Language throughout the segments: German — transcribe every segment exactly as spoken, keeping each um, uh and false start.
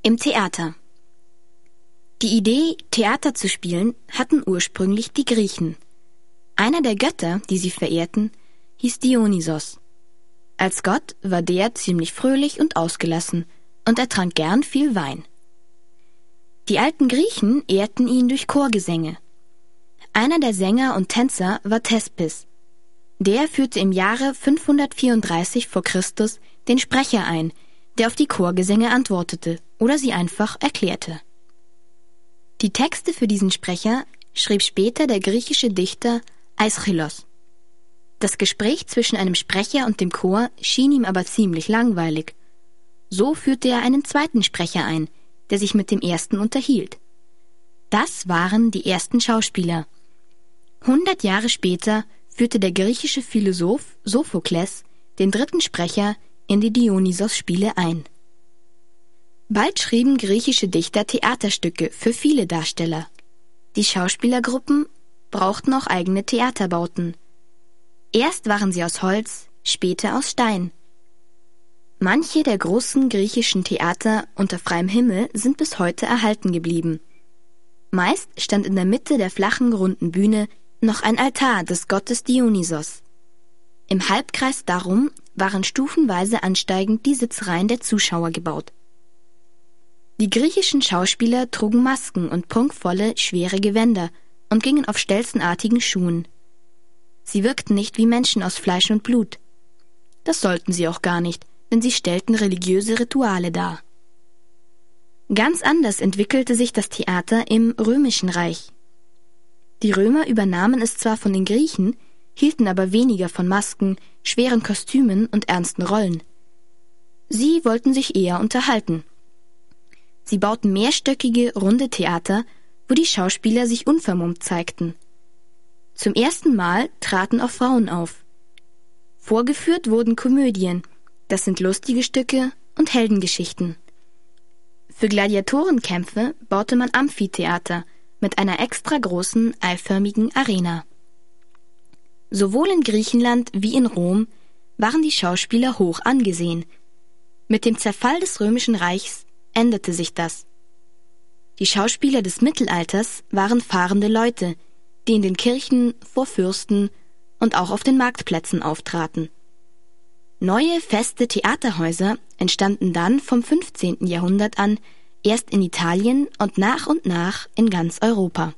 Im Theater. Die Idee, Theater zu spielen, hatten ursprünglich die Griechen. Einer der Götter, die sie verehrten, hieß Dionysos. Als Gott war der ziemlich fröhlich und ausgelassen, und er trank gern viel Wein. Die alten Griechen ehrten ihn durch Chorgesänge. Einer der Sänger und Tänzer war Thespis. Der führte im Jahre fünfhundertvierunddreißig vor Christus den Sprecher ein, der auf die Chorgesänge antwortete oder sie einfach erklärte. Die Texte für diesen Sprecher schrieb später der griechische Dichter Aeschylos. Das Gespräch zwischen einem Sprecher und dem Chor schien ihm aber ziemlich langweilig. So führte er einen zweiten Sprecher ein, der sich mit dem ersten unterhielt. Das waren die ersten Schauspieler. Hundert Jahre später führte der griechische Philosoph Sophokles den dritten Sprecher in die Dionysos-Spiele ein. Bald schrieben griechische Dichter Theaterstücke für viele Darsteller. Die Schauspielergruppen brauchten auch eigene Theaterbauten. Erst waren sie aus Holz, später aus Stein. Manche der großen griechischen Theater unter freiem Himmel sind bis heute erhalten geblieben. Meist stand in der Mitte der flachen, runden Bühne noch ein Altar des Gottes Dionysos. Im Halbkreis darum waren stufenweise ansteigend die Sitzreihen der Zuschauer gebaut. Die griechischen Schauspieler trugen Masken und prunkvolle, schwere Gewänder und gingen auf stelzenartigen Schuhen. Sie wirkten nicht wie Menschen aus Fleisch und Blut. Das sollten sie auch gar nicht, denn sie stellten religiöse Rituale dar. Ganz anders entwickelte sich das Theater im Römischen Reich. Die Römer übernahmen es zwar von den Griechen, hielten aber weniger von Masken, schweren Kostümen und ernsten Rollen. Sie wollten sich eher unterhalten. Sie bauten mehrstöckige, runde Theater, wo die Schauspieler sich unvermummt zeigten. Zum ersten Mal traten auch Frauen auf. Vorgeführt wurden Komödien, das sind lustige Stücke und Heldengeschichten. Für Gladiatorenkämpfe baute man Amphitheater mit einer extra großen, eiförmigen Arena. Sowohl in Griechenland wie in Rom waren die Schauspieler hoch angesehen. Mit dem Zerfall des Römischen Reichs änderte sich das. Die Schauspieler des Mittelalters waren fahrende Leute, die in den Kirchen, vor Fürsten und auch auf den Marktplätzen auftraten. Neue feste Theaterhäuser entstanden dann vom fünfzehnten Jahrhundert an erst in Italien und nach und nach in ganz Europa.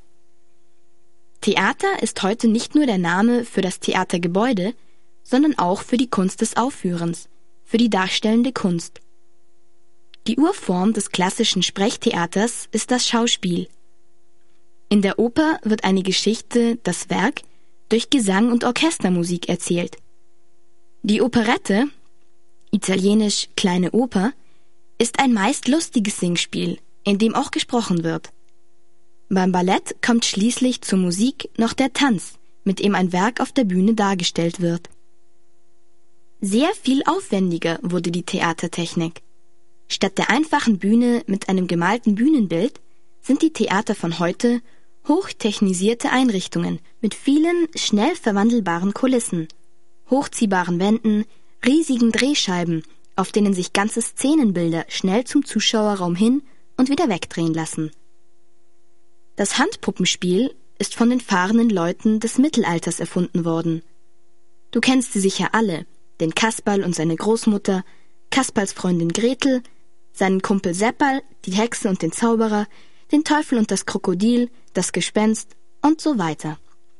Theater ist heute nicht nur der Name für das Theatergebäude, sondern auch für die Kunst des Aufführens, für die darstellende Kunst. Die Urform des klassischen Sprechtheaters ist das Schauspiel. In der Oper wird eine Geschichte, das Werk, durch Gesang und Orchestermusik erzählt. Die Operette, italienisch Kleine Oper, ist ein meist lustiges Singspiel, in dem auch gesprochen wird. Beim Ballett kommt schließlich zur Musik noch der Tanz, mit dem ein Werk auf der Bühne dargestellt wird. Sehr viel aufwendiger wurde die Theatertechnik. Statt der einfachen Bühne mit einem gemalten Bühnenbild sind die Theater von heute hochtechnisierte Einrichtungen mit vielen schnell verwandelbaren Kulissen, hochziehbaren Wänden, riesigen Drehscheiben, auf denen sich ganze Szenenbilder schnell zum Zuschauerraum hin und wieder wegdrehen lassen. Das Handpuppenspiel ist von den fahrenden Leuten des Mittelalters erfunden worden. Du kennst sie sicher alle, den Kasperl und seine Großmutter, Kasperls Freundin Gretel, seinen Kumpel Seppal, die Hexe und den Zauberer, den Teufel und das Krokodil, das Gespenst und so weiter.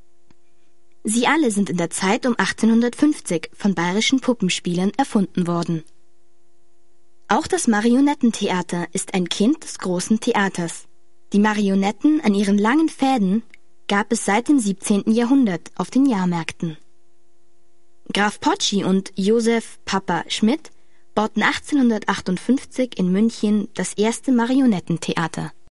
Sie alle sind in der Zeit um achtzehnhundertfünfzig von bayerischen Puppenspielern erfunden worden. Auch das Marionettentheater ist ein Kind des großen Theaters. Die Marionetten an ihren langen Fäden gab es seit dem siebzehnten Jahrhundert auf den Jahrmärkten. Graf Pocci und Josef Papa Schmidt bauten achtzehnhundertachtundfünfzig in München das erste Marionettentheater.